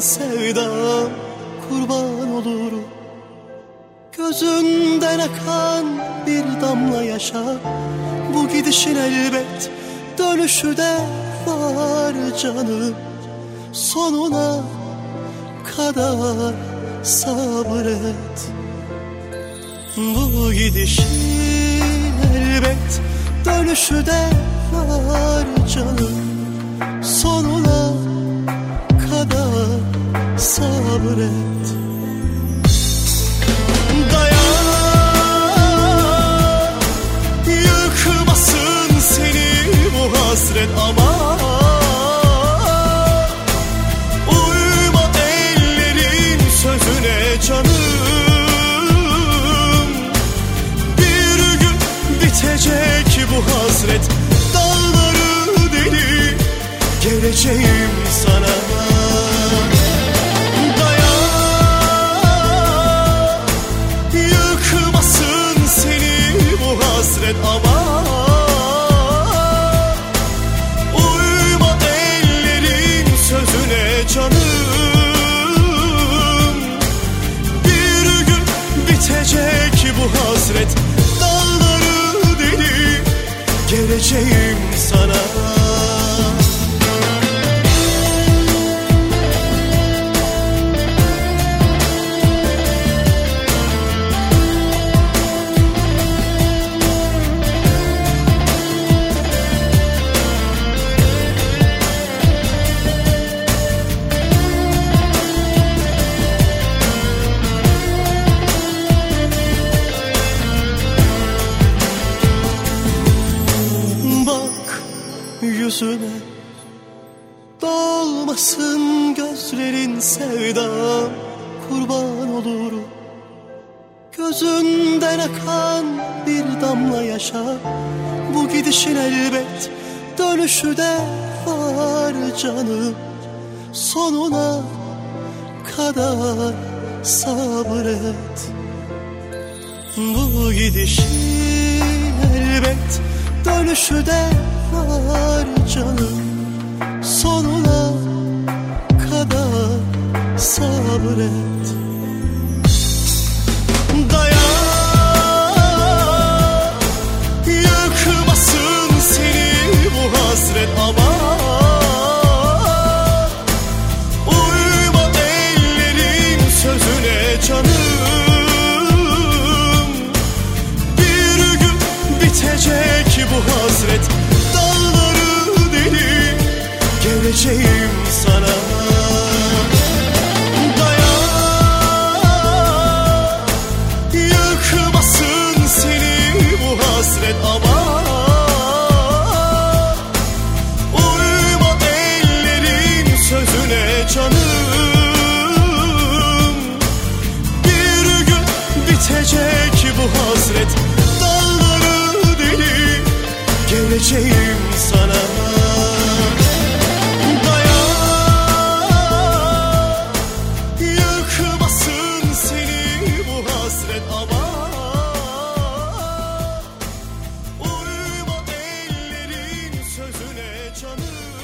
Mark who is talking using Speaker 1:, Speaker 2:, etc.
Speaker 1: sevdam kurban olurum. Gözünden akan bir damla yaşa, bu gidişin elbet dönüşü de var canım. Sonuna kadar sabret. Bu gidişin elbet dönüşü de var canım. Sonuna kadar sabret. Dayan, yıkmasın seni bu hasret ama uyma ellerin sözüne canım. Bir gün bitecek bu hasret, dağları delip geleceğim sana. Ama uyma ellerin sözüne canım. Bir gün bitecek bu hasret, dağları delip geleceğim sana. Yüzüne dolmasın gözlerin sevdam kurban olurum. Gözünden akan bir damla yaşa, bu gidişin elbet dönüşü de var canım. Sonuna kadar sabret. Bu gidişin elbet dönüşü de var canım. Sonuna kadar sabret. Dayan, yıkmasın seni bu hasret ama uyma ellerin sözüne canım. Bir gün bitecek bu hasret, dağları delip geleceğim sana. Dayan, yıkmasın seni bu hasret ama uyma ellerin sözüne canım. Bir gün bitecek bu hasret, dağları delip geleceğim sana. Dayan, yıkmasın seni bu hasret ama uyma ellerin sözüne canım.